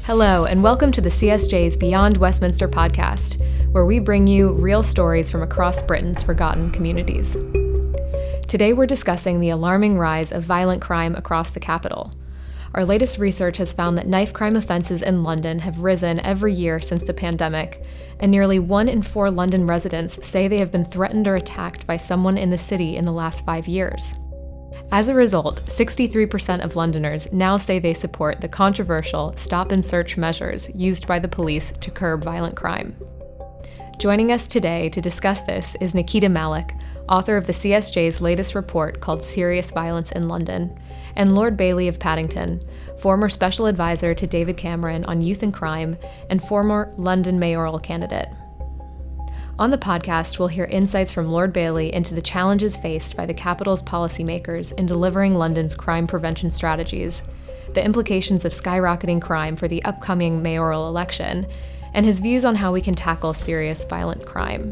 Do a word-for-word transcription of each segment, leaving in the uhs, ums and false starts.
Hello, and welcome to the C S J's Beyond Westminster podcast, where we bring you real stories from across Britain's forgotten communities. Today we're discussing the alarming rise of violent crime across the capital. Our latest research has found that knife crime offences in London have risen every year since the pandemic, and nearly one in four London residents say they have been threatened or attacked by someone in the city in the last five years. As a result, sixty-three percent of Londoners now say they support the controversial stop and search measures used by the police to curb violent crime. Joining us today to discuss this is Nikita Malik, author of the C S J's latest report called Serious Violence in London, and Lord Bailey of Paddington, former special advisor to David Cameron on youth and crime and former London mayoral candidate. On the podcast, we'll hear insights from Lord Bailey into the challenges faced by the capital's policymakers in delivering London's crime prevention strategies, the implications of skyrocketing crime for the upcoming mayoral election, and his views on how we can tackle serious violent crime.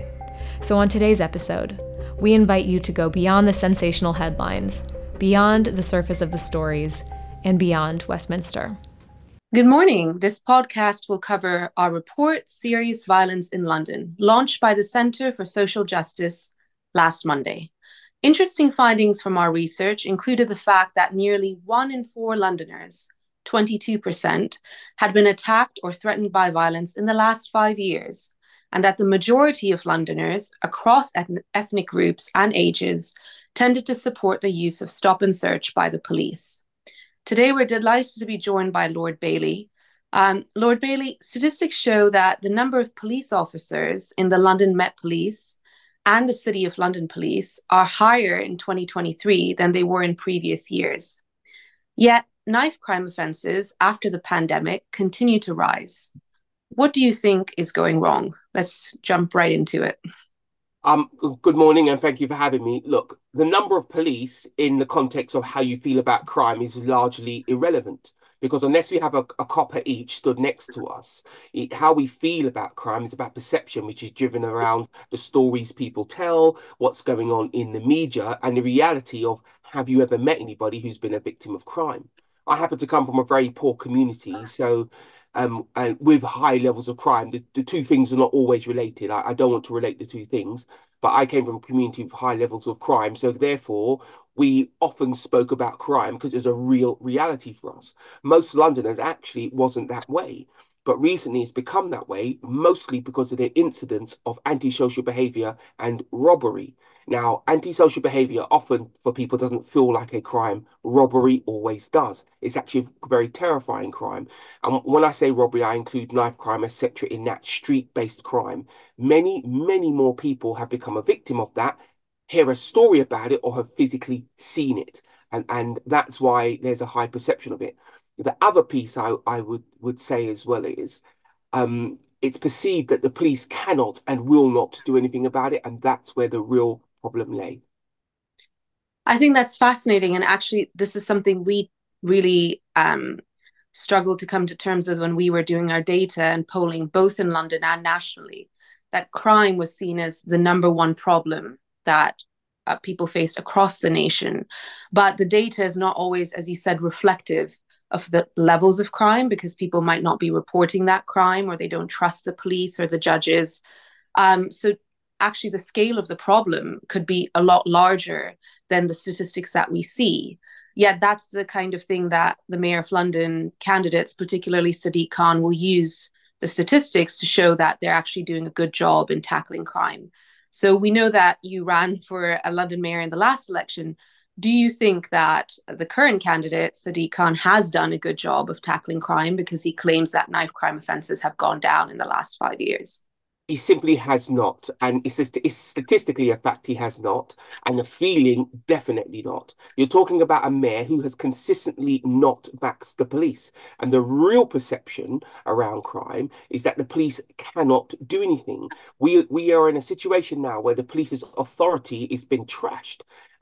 So on today's episode, we invite you to go beyond the sensational headlines, beyond the surface of the stories, and beyond Westminster. Good morning. This podcast will cover our report, Serious Violence in London, launched by the Centre for Social Justice last Monday. Interesting findings from our research included the fact that nearly one in four Londoners, twenty-two percent, had been attacked or threatened by violence in the last five years, and that the majority of Londoners across eth- ethnic groups and ages tended to support the use of stop and search by the police. Today, we're delighted to be joined by Lord Bailey. Um, Lord Bailey, statistics show that the number of police officers in the London Met Police and the City of London Police are higher in twenty twenty-three than they were in previous years. Yet, knife crime offences after the pandemic continue to rise. What do you think is going wrong? Let's jump right into it. Um, good morning and thank you for having me. Look, the number of police in the context of how you feel about crime is largely irrelevant, because unless we have a, a copper each stood next to us, it, how we feel about crime is about perception, which is driven around the stories people tell, what's going on in the media, and the reality of, have you ever met anybody who's been a victim of crime? I happen to come from a very poor community, so Um, and with high levels of crime, the, the two things are not always related. I, I don't want to relate the two things, but I came from a community with high levels of crime. So therefore, we often spoke about crime because it was a real reality for us. Most Londoners actually it wasn't that way. But recently it's become that way, mostly because of the incidents of antisocial behaviour and robbery. Now, antisocial behaviour often for people doesn't feel like a crime. Robbery always does. It's actually a very terrifying crime. And when I say robbery, I include knife crime, et cetera, in that street-based crime. Many, many more people have become a victim of that, hear a story about it, or have physically seen it. And, and that's why there's a high perception of it. The other piece I, I would, would say as well is um, it's perceived that the police cannot and will not do anything about it. And that's where the real problem lay. I think that's fascinating. And actually, this is something we really um, struggled to come to terms with when we were doing our data and polling, both in London and nationally, that crime was seen as the number one problem that uh, people faced across the nation. But the data is not always, as you said, reflective of the levels of crime, because people might not be reporting that crime or they don't trust the police or the judges. Um, so actually the scale of the problem could be a lot larger than the statistics that we see. Yet that's the kind of thing that the Mayor of London candidates, particularly Sadiq Khan, will use the statistics to show that they're actually doing a good job in tackling crime. So we know that you ran for a London mayor in the last election. Do you think that the current candidate, Sadiq Khan, has done a good job of tackling crime, because he claims that knife crime offences have gone down in the last five years? He simply has not. And it's, a, it's statistically a fact he has not. And the feeling, definitely not. You're talking about a mayor who has consistently not backed the police. And the real perception around crime is that the police cannot do anything. We, we are in a situation now where the police's authority has been trashed. And the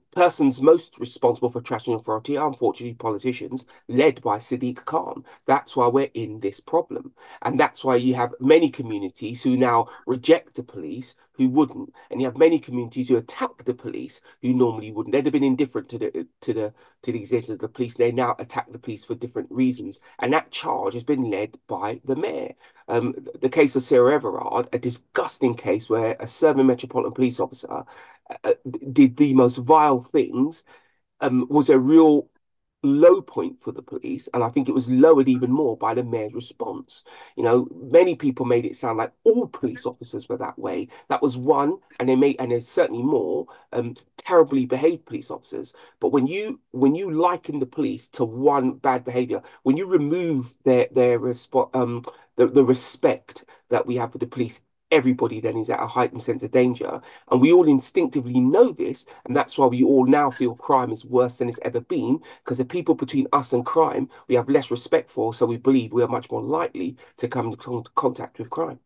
persons most responsible for trashing authority are unfortunately politicians led by Sadiq Khan. That's why we're in this problem. And that's why you have many communities who now reject the police who wouldn't. And you have many communities who attack the police who normally wouldn't. They'd have been indifferent to the to the to the existence of the police. They now attack the police for different reasons. And that charge has been led by the mayor. Um, the case of Sarah Everard, a disgusting case where a Surrey Metropolitan Police officer uh, did the most vile things, um, was a real low point for the police, and I think it was lowered even more by the mayor's response. You know, many people made it sound like all police officers were that way. That was one, and they made, and there's certainly more um, terribly behaved police officers. But when you when you liken the police to one bad behavior, when you remove their their resp- um the, the respect that we have for the police, everybody then is at a heightened sense of danger. And we all instinctively know this. And that's why we all now feel crime is worse than it's ever been, because the people between us and crime, we have less respect for. So we believe we are much more likely to come into contact with crime.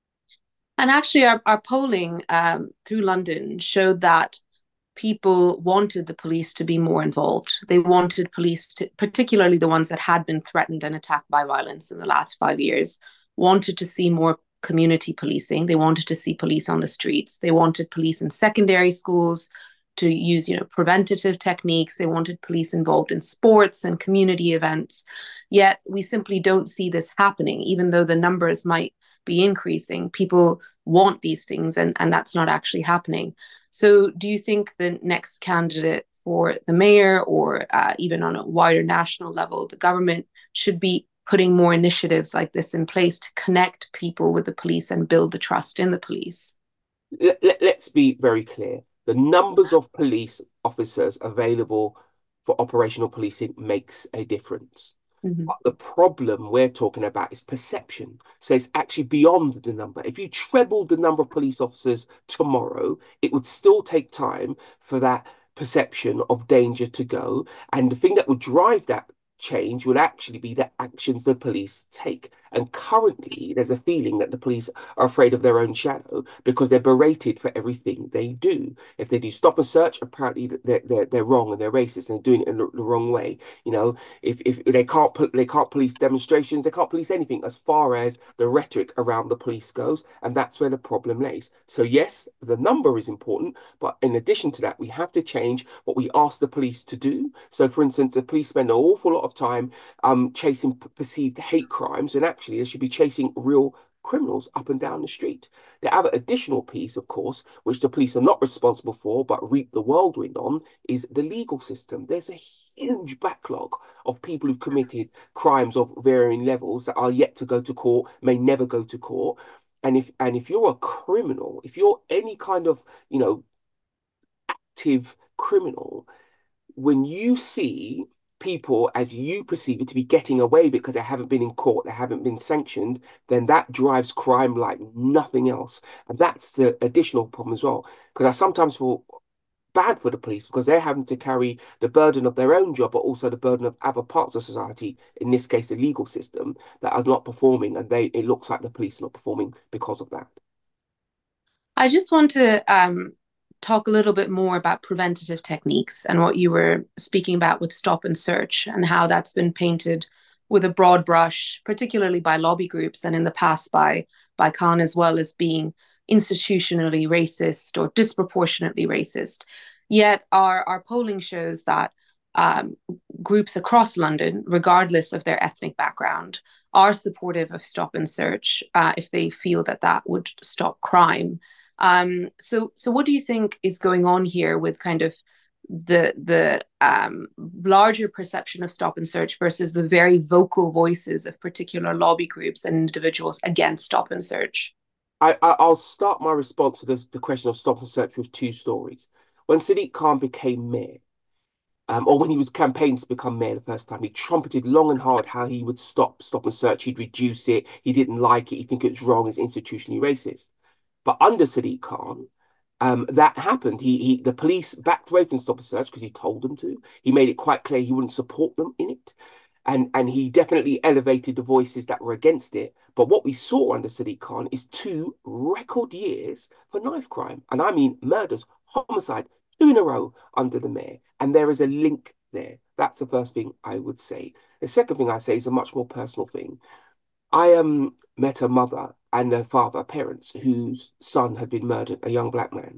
And actually, our, our polling um, through London showed that people wanted the police to be more involved. They wanted police to, particularly the ones that had been threatened and attacked by violence in the last five years, wanted to see more community policing. They wanted to see police on the streets. They wanted police in secondary schools to use, you know, preventative techniques. They wanted police involved in sports and community events. Yet we simply don't see this happening, even though the numbers might be increasing. People want these things, and, and that's not actually happening. So do you think the next candidate for the mayor, or uh, even on a wider national level, the government should be putting more initiatives like this in place to connect people with the police and build the trust in the police? Let, let, let's be very clear. The numbers of police officers available for operational policing makes a difference. Mm-hmm. But the problem we're talking about is perception. So it's actually beyond the number. If you trebled the number of police officers tomorrow, it would still take time for that perception of danger to go. And the thing that would drive that change would actually be the actions the police take. And currently, there's a feeling that the police are afraid of their own shadow because they're berated for everything they do. If they do stop and search, apparently they're they're, they're wrong and they're racist and doing it in the, the wrong way. You know, if if they can't put they can't police demonstrations, they can't police anything as far as the rhetoric around the police goes, and that's where the problem lays. So yes, the number is important, but in addition to that, we have to change what we ask the police to do. So, for instance, the police spend an awful lot of time um chasing perceived hate crimes, and actually they should be chasing real criminals up and down the street. The other additional piece, of course, which the police are not responsible for but reap the whirlwind on, is the legal system. There's a huge backlog of people who've committed crimes of varying levels that are yet to go to court, may never go to court. And if and if you're a criminal, if you're any kind of, you know, active criminal, when you see people as you perceive it to be getting away because they haven't been in court, they haven't been sanctioned, then that drives crime like nothing else. And that's the additional problem as well. Because I sometimes feel bad for the police because they're having to carry the burden of their own job, but also the burden of other parts of society, in this case, the legal system, that are not performing. And they it looks like the police are not performing because of that. I just want to um talk a little bit more about preventative techniques and what you were speaking about with stop and search, and how that's been painted with a broad brush, particularly by lobby groups and in the past by by Khan as well, as being institutionally racist or disproportionately racist. Yet our, our polling shows that um, groups across London, regardless of their ethnic background, are supportive of stop and search uh, if they feel that that would stop crime. Um, so, so what do you think is going on here with kind of the the um, larger perception of stop and search versus the very vocal voices of particular lobby groups and individuals against stop and search? I, I I'll start my response to this, the question of stop and search, with two stories. When Sadiq Khan became mayor, um, or when he was campaigning to become mayor the first time, he trumpeted long and hard how he would stop stop and search. He'd reduce it. He didn't like it. He think it's wrong. It's institutionally racist. But under Sadiq Khan, um, that happened. He, he, the police backed away from stop and search because he told them to. He made it quite clear he wouldn't support them in it, and and he definitely elevated the voices that were against it. But what we saw under Sadiq Khan is two record years for knife crime, and I mean murders, homicide, two in a row under the mayor. And there is a link there. That's the first thing I would say. The second thing I say is a much more personal thing. I um met a mother and a father, parents, whose son had been murdered, a young black man.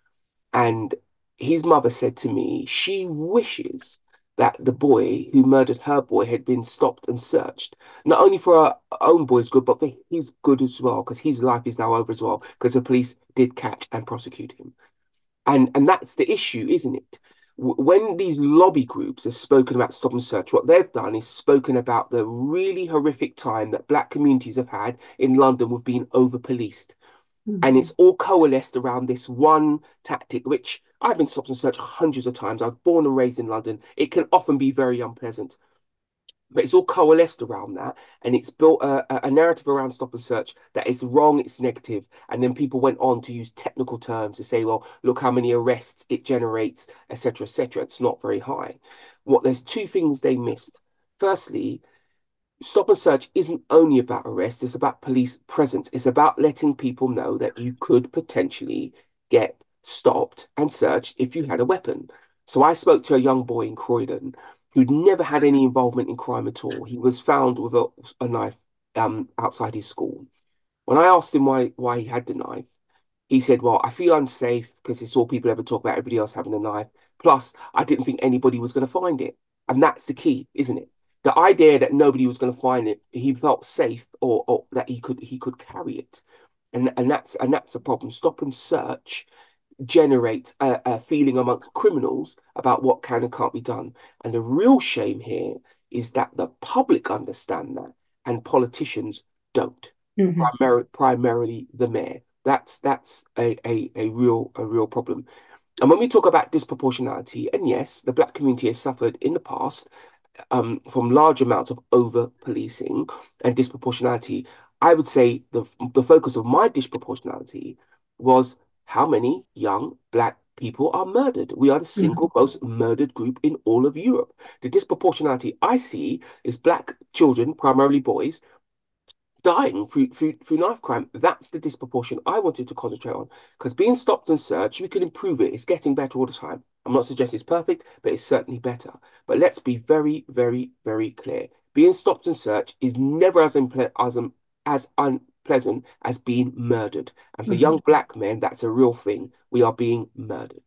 And his mother said to me, she wishes that the boy who murdered her boy had been stopped and searched, not only for her own boy's good, but for his good as well, because his life is now over as well, because the police did catch and prosecute him. And and that's the issue, isn't it? When these lobby groups have spoken about stop and search, what they've done is spoken about the really horrific time that black communities have had in London with being over policed. Mm-hmm. And it's all coalesced around this one tactic, which I've been stopped and searched hundreds of times. I was born and raised in London. It can often be very unpleasant. But it's all coalesced around that, and it's built a, a narrative around stop and search that is wrong, it's negative. And then people went on to use technical terms to say, well, look how many arrests it generates, et cetera, et cetera. It's not very high. What there's two things they missed. Firstly, stop and search isn't only about arrests, it's about police presence. It's about letting people know that you could potentially get stopped and searched if you had a weapon. So I spoke to a young boy in Croydon who'd never had any involvement in crime at all. He was found with a, a knife um, outside his school. When I asked him why why he had the knife, he said, well, I feel unsafe because it's all people ever talk about, everybody else having a knife. Plus, I didn't think anybody was going to find it. And that's the key, isn't it? The idea that nobody was going to find it, he felt safe, or, or that he could he could carry it. And, and that's and that's a problem. Stop and search generate a, a feeling amongst criminals about what can and can't be done. And the real shame here is that the public understand that and politicians don't. Mm-hmm. Primar- primarily the mayor. That's that's a, a, a real a real problem. And when we talk about disproportionality, and yes, the black community has suffered in the past um, from large amounts of over policing and disproportionality, I would say the the focus of my disproportionality was how many young black people are murdered. We are the single mm-hmm. most murdered group in all of Europe. The disproportionality I see is black children, primarily boys, dying through, through, through knife crime. That's the disproportion I wanted to concentrate on, because being stopped and searched, we can improve it. It's getting better all the time. I'm not suggesting it's perfect, but it's certainly better. But let's be very, very, very clear. Being stopped and searched is never as, impl- as, um, as unpleasant as being murdered. And for mm-hmm. young black men, that's a real thing. We are being murdered.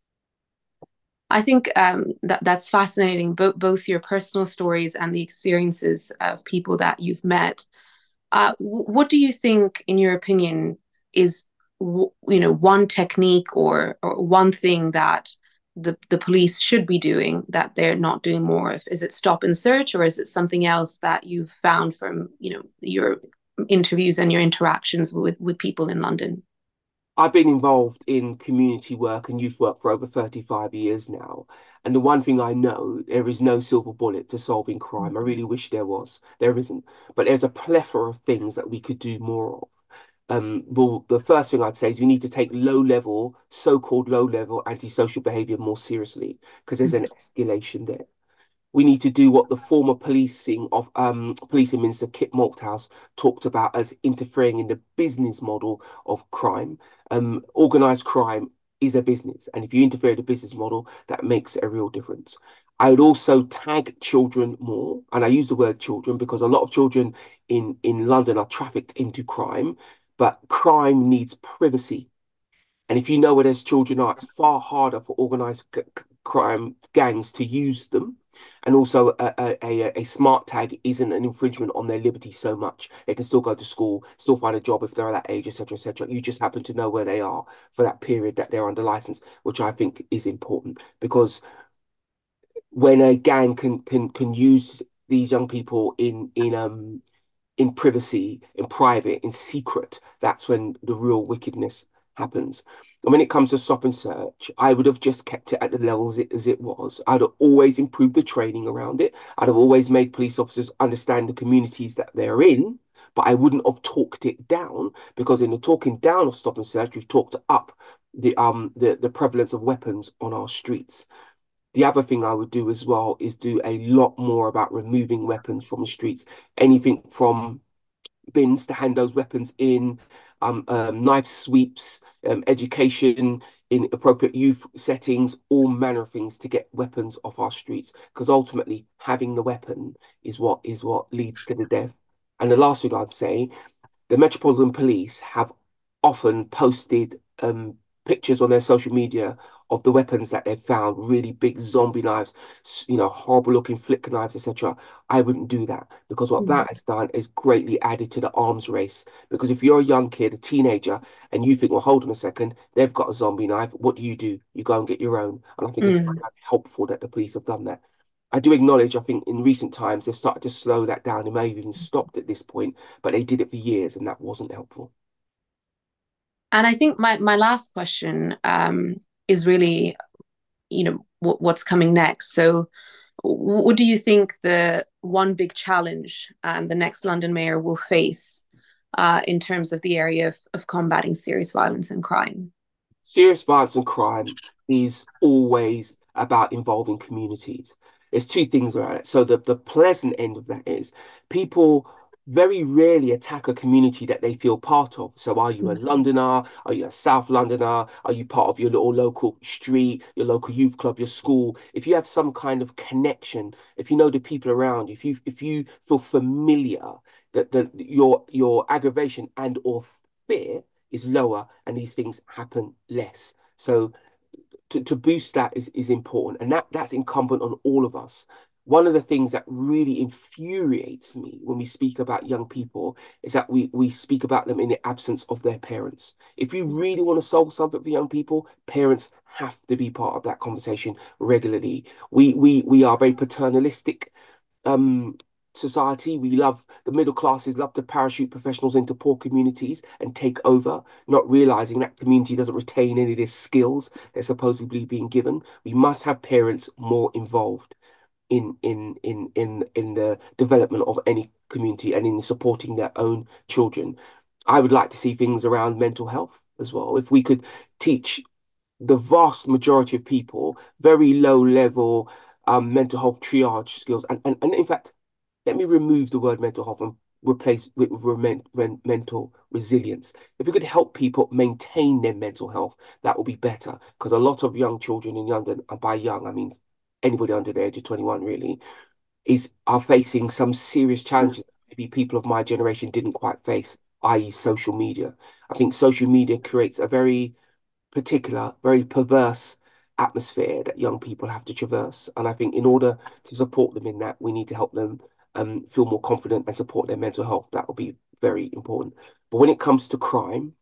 I think um, that that's fascinating, bo- both your personal stories and the experiences of people that you've met. Uh, what do you think, in your opinion, is you know one technique or or one thing that the the police should be doing that they're not doing more of? Is it stop and search, or is it something else that you've found from you know your interviews and your interactions with with people in London? I've been involved in community work and youth work for over thirty-five years now. And the one thing I know, there is no silver bullet to solving crime. I really wish there was. There isn't. But there's a plethora of things that we could do more of. Um, the, the first thing I'd say is we need to take low-level, so-called low-level antisocial behaviour more seriously, because there's an escalation there. We need to do what the former policing of um, policing minister Kit Malthouse talked about as interfering in the business model of crime. Um, organized crime is a business, and if you interfere in the business model, that makes a real difference. I would also tag children more, and I use the word children because a lot of children in, in London are trafficked into crime, but crime needs privacy. And if you know where those children are, it's far harder for organized crime gangs to use them. And also a, a, a smart tag isn't an infringement on their liberty so much. They can still go to school, still find a job if they're that age, et cetera, et cetera. You just happen to know where they are for that period that they're under license, which I think is important, because when a gang can can can use these young people in in um in privacy, in private, in secret, that's when the real wickedness happens. And when it comes to stop and search, I would have just kept it at the levels it, as it was. I'd have always improved the training around it. I'd have always made police officers understand the communities that they're in, but I wouldn't have talked it down, because in the talking down of stop and search, we've talked up the um the, the prevalence of weapons on our streets. The other thing I would do as well is do a lot more about removing weapons from the streets. Anything from bins to hand those weapons in, um, um, knife sweeps, um, education in appropriate youth settings, all manner of things to get weapons off our streets. Because ultimately, having the weapon is what is what leads to the death. And the last thing I'd say, the Metropolitan Police have often posted um, pictures on their social media of the weapons that they've found, really big zombie knives, you know, horrible looking flick knives, et cetera. I wouldn't do that, because what mm. that has done is greatly added to the arms race. Because if you're a young kid, a teenager, and you think, well, hold on a second, they've got a zombie knife, what do you do? You go and get your own. And I think mm. it's very helpful that the police have done that. I do acknowledge, I think in recent times, they've started to slow that down. They may have even stopped at this point, but they did it for years, and that wasn't helpful. And I think my, my last question um, is really, you know, what, what's coming next. So what do you think the one big challenge um, the next London mayor will face uh, in terms of the area of, of combating serious violence and crime? Serious violence and crime is always about involving communities. There's two things about it. So the, the pleasant end of that is people very rarely attack a community that they feel part of. So are you a Londoner? Are you a South Londoner? Are you part of your little local street, your local youth club, your school? If you have some kind of connection, if you know the people around, if you if you feel familiar, that the, your your aggravation and or fear is lower, and these things happen less. So to, to boost that is, is important, and that that's incumbent on all of us. One of the things that really infuriates me when we speak about young people is that we, we speak about them in the absence of their parents. If you really want to solve something for young people, parents have to be part of that conversation regularly. We we we are very paternalistic um, society. We love, the middle classes love to parachute professionals into poor communities and take over, not realizing that community doesn't retain any of their skills they're supposedly being given. We must have parents more involved in in in in in the development of any community and in supporting their own children. I would like to see things around mental health as well. If we could teach the vast majority of people very low level um, mental health triage skills, and, and and in fact, let me remove the word mental health and replace it with re mental resilience. If we could help people maintain their mental health, that would be better, because a lot of young children in London, and by young I mean anybody under the age of twenty-one really, is are facing some serious challenges that maybe people of my generation didn't quite face, that is social media. I think social media creates a very particular, very perverse atmosphere that young people have to traverse. And I think in order to support them in that, we need to help them um, feel more confident and support their mental health. That will be very important. But when it comes to crime,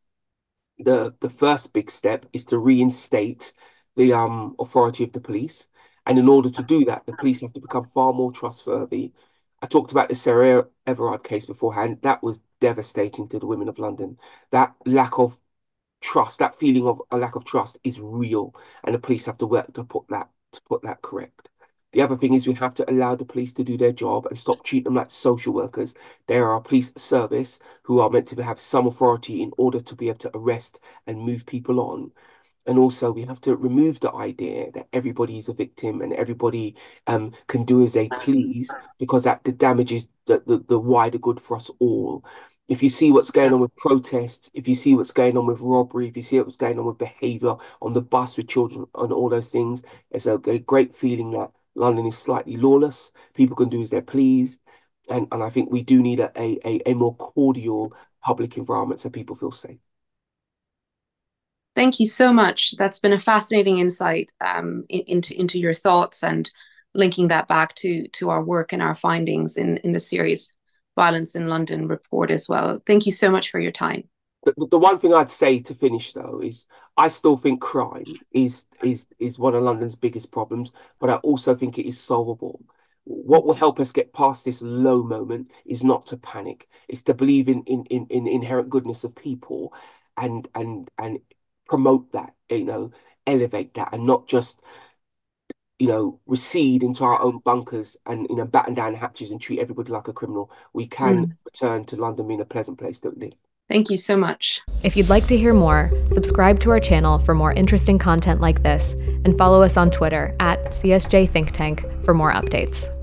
the, the first big step is to reinstate the um, authority of the police. And in order to do that, the police have to become far more trustworthy. I talked about the Sarah Everard case beforehand. That was devastating to the women of London. That lack of trust, that feeling of a lack of trust is real, and the police have to work to put that to put that correct. The other thing is we have to allow the police to do their job and stop treating them like social workers. They are a police service who are meant to have some authority in order to be able to arrest and move people on. And also we have to remove the idea that everybody is a victim and everybody um, can do as they please, because that damages the, the, the wider good for us all. If you see what's going on with protests, if you see what's going on with robbery, if you see what's going on with behaviour on the bus with children and all those things, it's a, a great feeling that London is slightly lawless. People can do as they please. And, and I think we do need a, a, a more cordial public environment so people feel safe. Thank you so much. That's been a fascinating insight um, into, into your thoughts, and linking that back to, to our work and our findings in, in the Serious Violence in London report as well. Thank you so much for your time. The, the one thing I'd say to finish though is I still think crime is is is one of London's biggest problems, but I also think it is solvable. What will help us get past this low moment is not to panic. It's to believe in in in, in inherent goodness of people, and and and promote that, you know, elevate that, and not just, you know, recede into our own bunkers and, you know, batten down hatches and treat everybody like a criminal. We can mm. return to London being a pleasant place to live. Thank you so much. If you'd like to hear more, subscribe to our channel for more interesting content like this, and follow us on Twitter at C S J Think Tank for more updates.